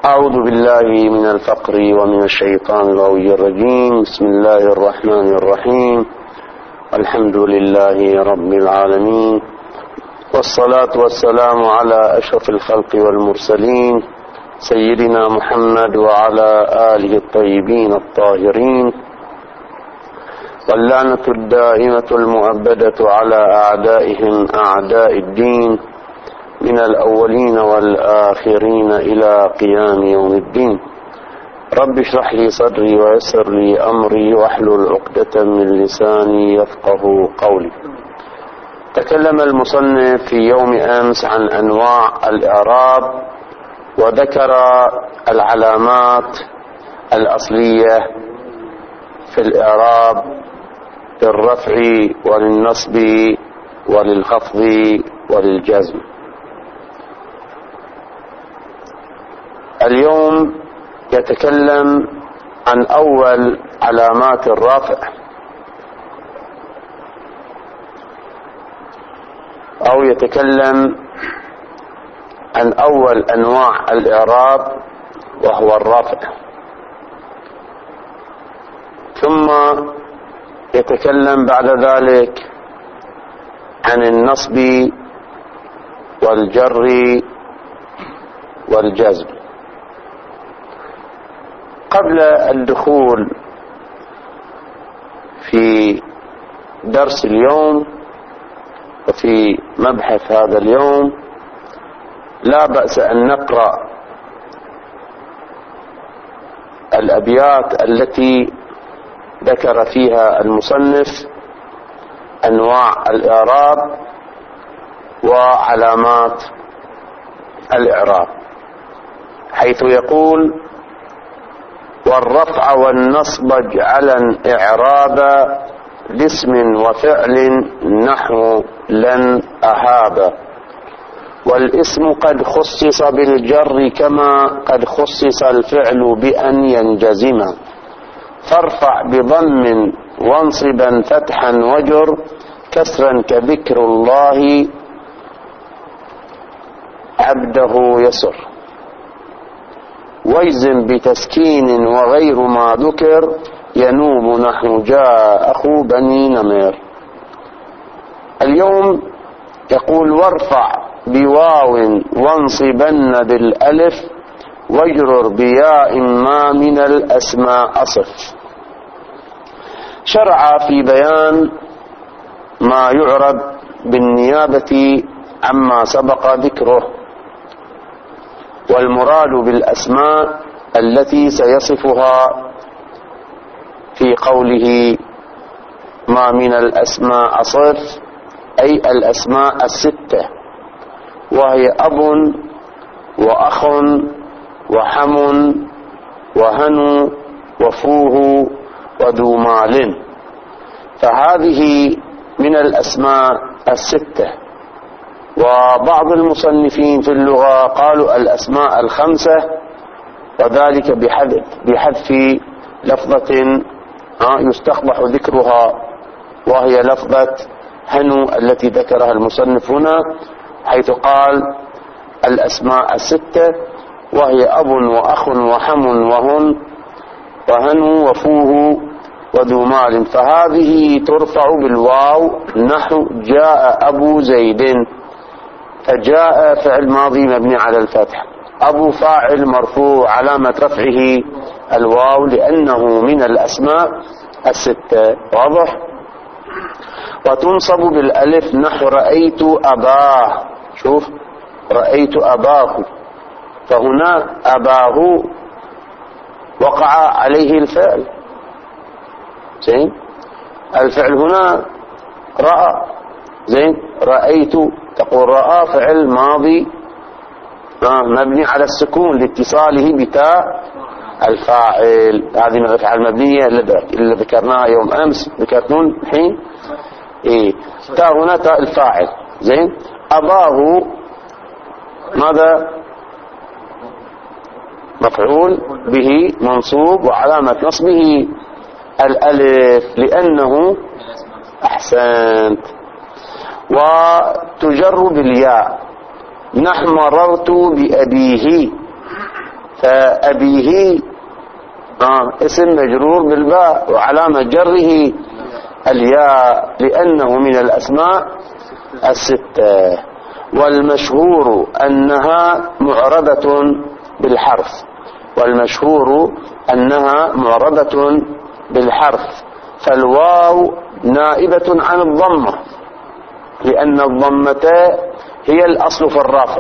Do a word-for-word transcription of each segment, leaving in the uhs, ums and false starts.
أعوذ بالله من الفقر ومن الشيطان الغوي الرجيم. بسم الله الرحمن الرحيم. الحمد لله رب العالمين، والصلاة والسلام على أشرف الخلق والمرسلين سيدنا محمد وعلى آله الطيبين الطاهرين، واللعنة الدائمة المؤبدة على أعدائهم أعداء الدين من الأولين والآخرين إلى قيام يوم الدين. رب اشرح لي صدري ويسر لي أمري واحلل عقدة من لساني يفقه قولي. تكلم المصنف في يوم أمس عن أنواع الإعراب، وذكر العلامات الأصلية في الإعراب للرفع وللنصب وللخفض وللجزم. اليوم يتكلم عن أول علامات الرفع، أو يتكلم عن أول أنواع الإعراب وهو الرفع، ثم يتكلم بعد ذلك عن النصب والجر والجزم. قبل الدخول في درس اليوم وفي مبحث هذا اليوم لا بأس أن نقرأ الأبيات التي ذكر فيها المصنف أنواع الإعراب وعلامات الإعراب، حيث يقول: والرفع والنصب اجعلا إعرابا لاسم وفعل نحو لن أهابا، والاسم قد خصص بالجر كما قد خصص الفعل بأن ينجزما، فارفع بضم وانصبا فتحا وجر كسرا كذكر الله عبده يسر، ويزن بتسكين وغير ما ذكر ينوب نحو جاء أخو بني نمير. اليوم يقول: وارفع بواو وانصبن بالألف واجرر بياء ما من الأسماء أصف. شرع في بيان ما يعرب بالنيابة عما سبق ذكره، والمراد بالأسماء التي سيصفها في قوله ما من الأسماء أصف، أي الأسماء الستة، وهي أب وأخ وحم وهن وفوه وذو مال، فهذه من الأسماء الستة. وبعض المصنفين في اللغة قالوا الأسماء الخمسة، وذلك بحذف, بحذف لفظة يستقبح ذكرها، وهي لفظة هنو التي ذكرها المصنف هنا، حيث قال الأسماء الستة، وهي أب وأخ وحم وهن وهنو وفوه وذو مال، فهذه ترفع بالواو نحو جاء أبو زيد، فجاء فعل ماضي مبني على الفتح، أبو فاعل مرفوع علامة رفعه الواو لأنه من الأسماء الستة. واضح؟ وتنصب بالألف نحو رأيت أباه، شوف رأيت أباه، فهنا أباه وقع عليه الفعل، زين، الفعل هنا رأى، زين، رأيت تقول رأى فعل ماضي مبني على السكون لاتصاله بتاء الفاعل، هذه من الأفعال المبنية اللي ذكرناها يوم أمس، ذكرتون الحين إيه تاء هنا تاء الفاعل، زين. أباه ماذا؟ مفعول به منصوب وعلامة نصبه الألف لأنه أحسنت. وتجر بالياء نحو مررت بأبيه، فأبيه آه اسم مجرور بالباء وعلامة جره الياء لأنه من الأسماء الستة. والمشهور أنها معربة بالحرف والمشهور أنها معربة بالحرف فالواو نائبة عن الضمة لأن الضمة هي الأصل في الرفع،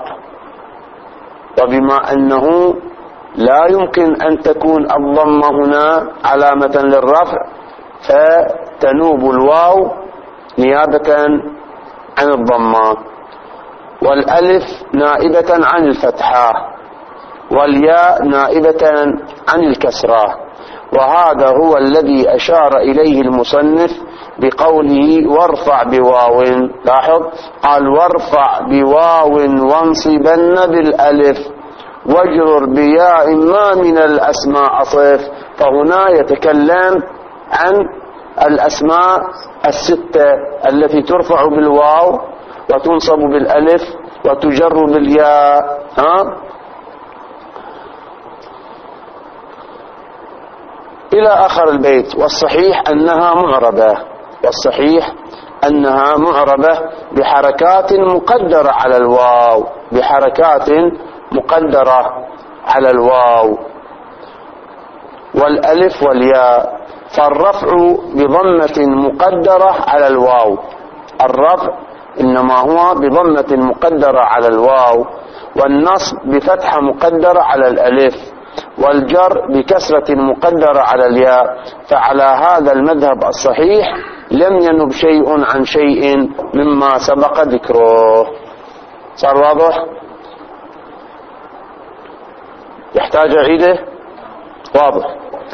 وبما أنه لا يمكن أن تكون الضمة هنا علامة للرفع فتنوب الواو نيابة عن الضمة. والألف نائبة عن الفتحة والياء نائبة عن الكسرة، وهذا هو الذي أشار إليه المصنف بقوله وارفع بواو. لاحظ قال وارفع بواو وانصبن بالألف واجرر بياء ما من الأسماء صف. فهنا يتكلم عن الأسماء الستة التي ترفع بالواو وتنصب بالألف وتجر بالياء. ها إلى آخر البيت. والصحيح أنها معربة والصحيح أنها معربة بحركات مقدرة على الواو بحركات مقدرة على الواو والألف والياء. فالرفع بضمة مقدرة على الواو الرفع إنما هو بضمة مقدرة على الواو، والنصب بفتحة مقدرة على الألف، والجر بكسرة مقدرة على الياء. فعلى هذا المذهب الصحيح لم ينب شيء عن شيء مما سبق ذكره. صار واضح؟ يحتاج عيده؟ واضح.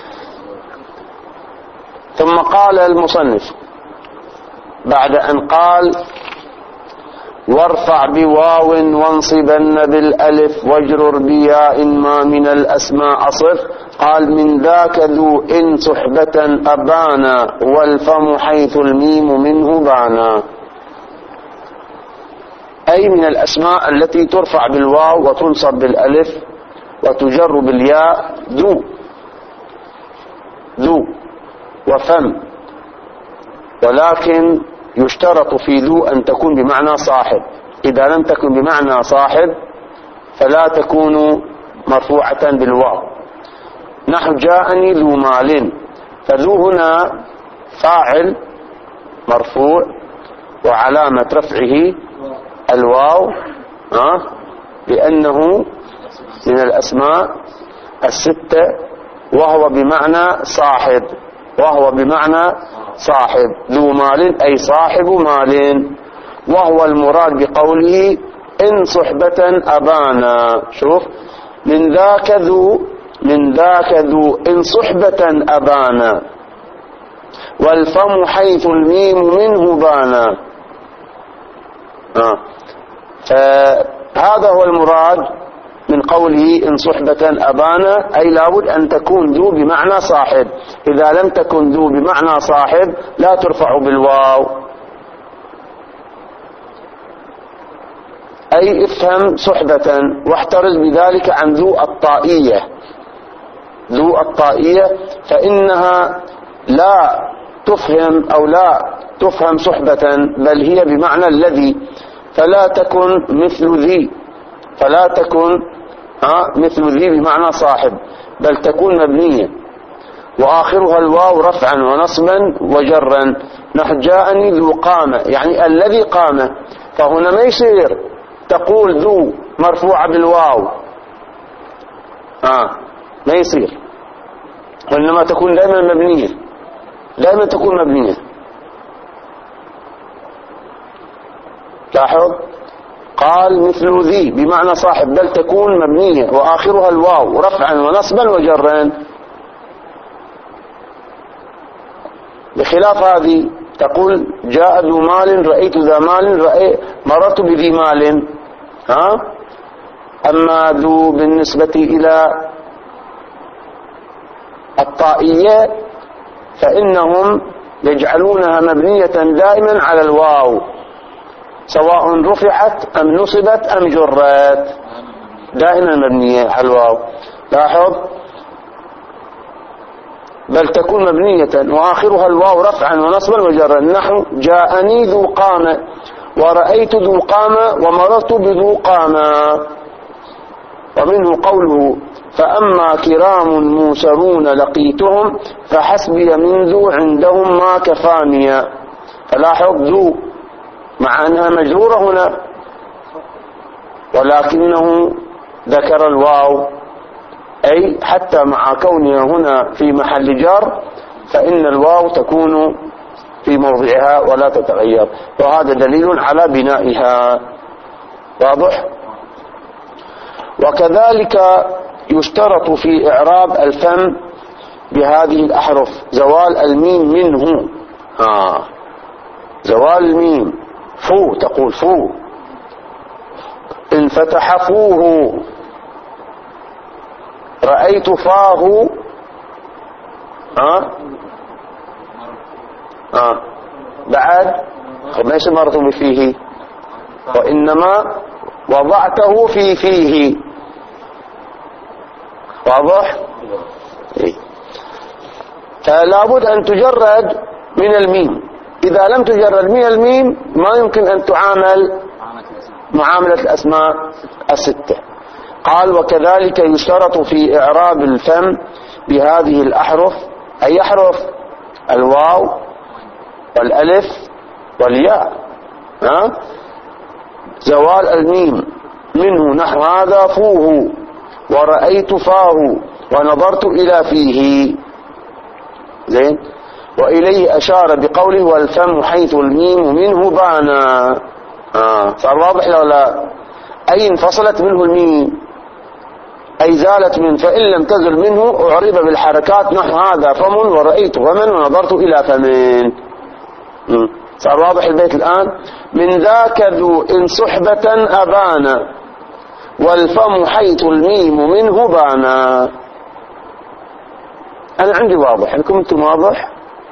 ثم قال المصنف بعد أن قال وارفع بواو وانصبن بالألف واجرر بياء ما من الأسماء صف، قال من ذاك ذو إن صحبة أبانا والفم حيث الميم منه بانا. أي من الأسماء التي ترفع بالواو وتنصب بالألف وتجر بالياء ذو ذو وفم، ولكن يشترط في ذو أن تكون بمعنى صاحب. إذا لم تكن بمعنى صاحب فلا تكون مرفوعة بالواو. نحو جاءني ذو مال، فذو هنا فاعل مرفوع وعلامة رفعه الواو أه؟ لأنه من الأسماء الستة وهو بمعنى صاحب وهو بمعنى صاحب ذو مال أي صاحب مال، وهو المراد بقوله إن صحبة أبانا. شوف من ذاك ذو من ذاك ذو إن صحبة أبانا والفم حيث الميم منه بانا. آه. فهذا هو المراد من قوله إن صحبة أبانا، أي لابد أن تكون ذو بمعنى صاحب. إذا لم تكن ذو بمعنى صاحب لا ترفع بالواو. أي افهم صحبة واحترز بذلك عن ذو الطائية. ذو الطائية فإنها لا تفهم أو لا تفهم صحبة بل هي بمعنى الذي، فلا تكن مثل ذي فلا تكن ها مثل ذي بمعنى صاحب بل تكون مبنية وآخرها الواو رفعا ونصبا وجرا. نحو جاءني ذو قامة يعني الذي قام، فهنا ما يصير تقول ذو مرفوعة بالواو آه ما يصير، وإنما تكون دائما مبنية دائما تكون مبنية. لاحظ قال مثل ذي بمعنى صاحب بل تكون مبنية وآخرها الواو رفعا ونصبا وجرا. بخلاف هذه تقول جاء ذو مال رأيت ذا مال رأيت مررت بذي مال. ها أما ذو بالنسبة إلى الطائية فإنهم يجعلونها مبنية دائما على الواو سواء رفعت أم نصبت أم جرت، دائما مبنية على الواو. لاحظ، بل تكون مبنية وآخرها الواو رفعا ونصبا وجرا، نحو جاءني ذو قامة ورأيت ذو قامة ومررت بذو قامة. ومنه قوله فأما كرام موسرون لقيتهم فحسبي من ذو عندهم ما كفانيا. فلاحظ ذو مع أنها مجرورة هنا ولكنه ذكر الواو، أي حتى مع كونها هنا في محل جر فإن الواو تكون في موضعها ولا تتغير، وهذا دليل على بنائها. واضح؟ وكذلك يشترط في إعراب الفم بهذه الأحرف زوال الميم منه. آه. زوال الميم، فو تقول فو، انفتح فوه، رأيت فاه. آه. آه. بعد ليس مرت بفيه، وإنما وضعته في فيه. واضح؟ إيه؟ فلا بد أن تجرد من الميم، إذا لم تجرد من الميم ما يمكن أن تعامل معاملة الأسماء الستة. قال وكذلك يشترط في إعراب الفم بهذه الأحرف، أي أحرف؟ الواو والألف والياء، ها؟ زوال الميم منه، نحو هذا فوه ورأيت فاه ونظرت إلى فيه. زين. وإليه أشار بقوله والفم حيث الميم منه بانا. آه. صار واضح لو لا؟ أي انفصلت منه الميم، أي زالت منه، فإن لم تزل منه أعرب بالحركات، نحو هذا فم ورأيت فمن ونظرت إلى فمن. صار واضح البيت الآن؟ من ذاك ذو إن صحبة أبانا والفم حيث الميم منه بانا. أنا عندي واضح، لكم أنتم واضح؟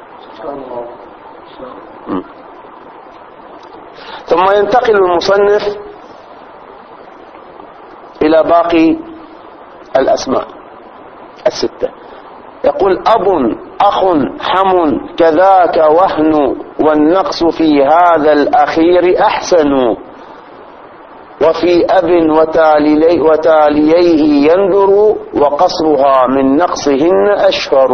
ثم ينتقل المصنف إلى باقي الأسماء الستة. يقول أب أخ حم كذاك وهن والنقص في هذا الأخير أحسن وفي أب وتالي وتاليه يندر وقصرها من نقصهن أشهر.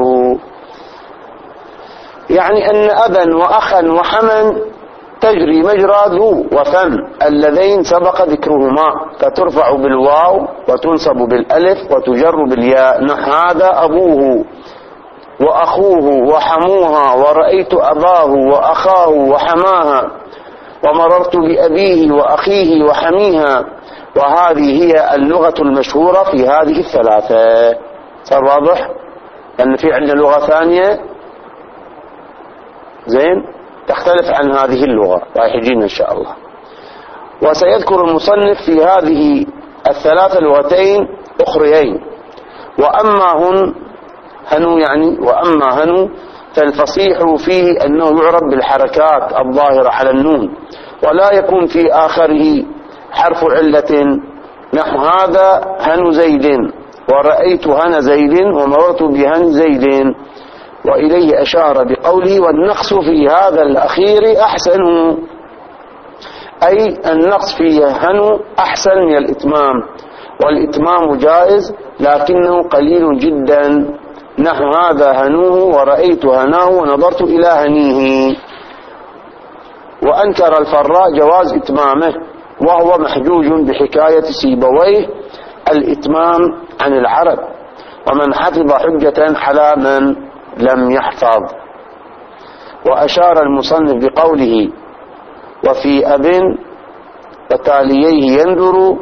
يعني أن أبا وأخا وحما تجري مجرى ذو وفم اللذين سبق ذكرهما، فترفع بالواو وتنصب بالألف وتجر بالياء، نحو هذا أبوه وأخوه وحموها ورأيت أباه وأخاه وحماها ومررت بأبيه وأخيه وحميها. وهذه هي اللغة المشهورة في هذه الثلاثة. صار واضح؟ أن في عندنا لغة ثانية زين تختلف عن هذه اللغة، راح يجينا إن شاء الله. وسيذكر المصنف في هذه الثلاث لغتين أخريين. وأما هن هنو يعني وأما هنو فالفصيح فيه أنه يعرب بالحركات الظاهرة على النون، ولا يكون في آخره حرف علة، نحو هذا هن زيد ورأيت هن زيد ومررت بهن زيد. وإليه أشار بقوله والنقص في هذا الأخير أحسن، أي النقص فيه هن أحسن من الإتمام، والإتمام جائز لكنه قليل جدا، نحو هذا هنوه ورأيت هناه ونظرت إلى هنيه. وأنكر الفراء جواز إتمامه وهو محجوج بحكاية سيبويه الإتمام عن العرب، ومن حفظ حجة على من لم يحفظ. وأشار المصنف بقوله وفي أب وتاليه ينذر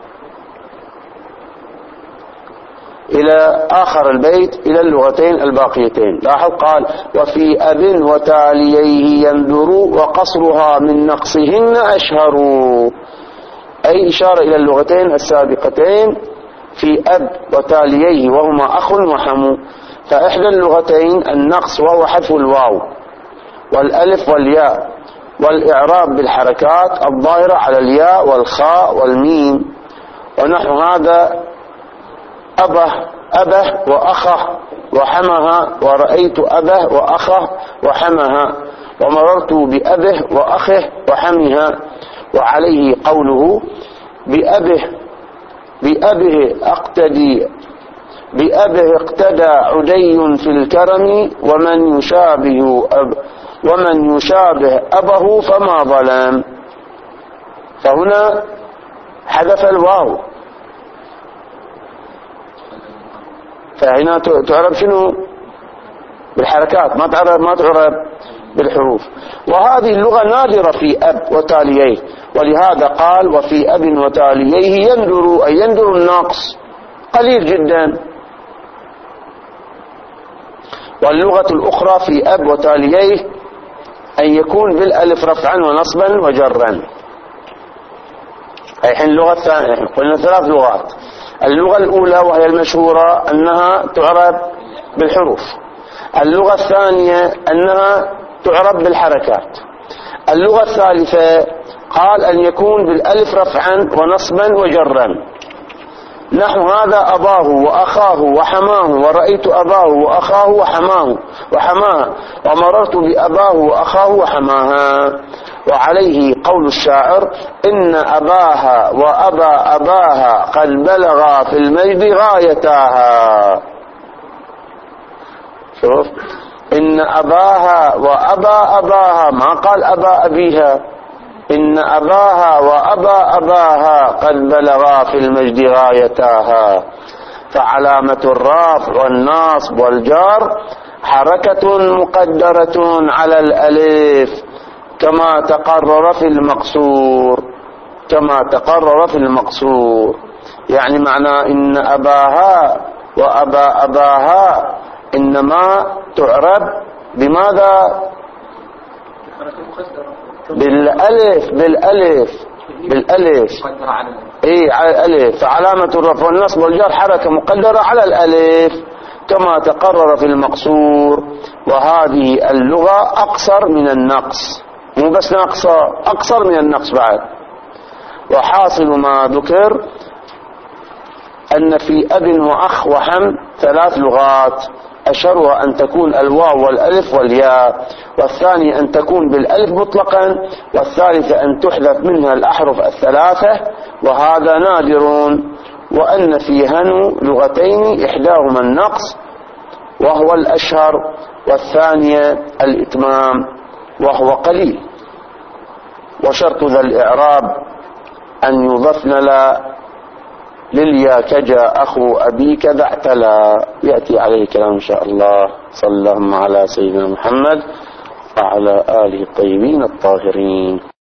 إلى آخر البيت إلى اللغتين الباقيتين. لاحظ قال وفي أب وتاليه ينذر وقصرها من نقصهن أشهر، أي إشارة إلى اللغتين السابقتين في أب وتاليه وهما أخ وحمو. فإحدى اللغتين النقص وهو حذف الواو والألف والياء والإعراب بالحركات الظاهرة على الياء والخاء والميم، ونحو هذا أبه أبه وأخه وحمها، ورأيت أبه وأخه وحمها، ومررت بأبه وأخه وحمها. وعليه قوله بأبه بأبه اقتدي بأبه اقتدى عدي في الكرم، ومن يشابه أب ومن يشابه أبه فما ظلم. فهنا حذف الواو، فهنا تعرب شنو؟ بالحركات، ما تعرب ما تعرب بالحروف. وهذه اللغة نادرة في أب وتاليه، ولهذا قال وفي أب وتاليه يندر، أي يندر الناقص قليل جدا. واللغة الأخرى في أب وتاليه أن يكون بالألف رفعا ونصبا وجرا. الحين اللغة الثانية قلنا ثلاث لغات. اللغة الأولى وهي المشهورة أنها تعرب بالحروف. اللغة الثانية أنها تعرب بالحركات. اللغة الثالثة قال أن يكون بالألف رفعا ونصبا وجرا، نحو هذا أباه وأخاه وحماه، ورأيت أباه وأخاه وحماه وحماه، ومررت بأباه وأخاه وحماها. وعليه قول الشاعر إن أباها وأبا أباها قد بلغا في المجد غايتاها. شوف، إن أباها وأبا أباها، ما قال أبا أبيها، إن أباها وأبا أباها قد بلغا في المجد غايتاها. فعلامة الرافع والناصب والجار حركة مقدرة على الألف كما تقرر في المقصور كما تقرر في المقصور يعني معنى إن أباها وأبا أباها إنما تعرب بماذا؟ بالألف بالألف بالألف إيه على الألف. فعلامة الرفع والنصب والجر حركة مقدرة على الألف كما تقرر في المقصور. وهذه اللغة أقصر من النقص، مو بس ناقصة، أقصر من النقص بعد. وحاصل ما ذكر أن في أب وأخ وحم ثلاث لغات، أشهرها أن تكون الواو والألف والياء، والثاني أن تكون بالألف مطلقا، والثالثة أن تحذف منها الأحرف الثلاثة، وهذا نادر. وأن في هنو لغتين إحداهما النقص وهو الأشهر، والثانية الإتمام وهو قليل. وشرط ذا الإعراب أن يضفن لا لليا كجا أخو أبيك ذا اعتلى. يأتي عليه كلام إن شاء الله. صلى اللهم على سيدنا محمد وعلى آله الطيبين الطاهرين.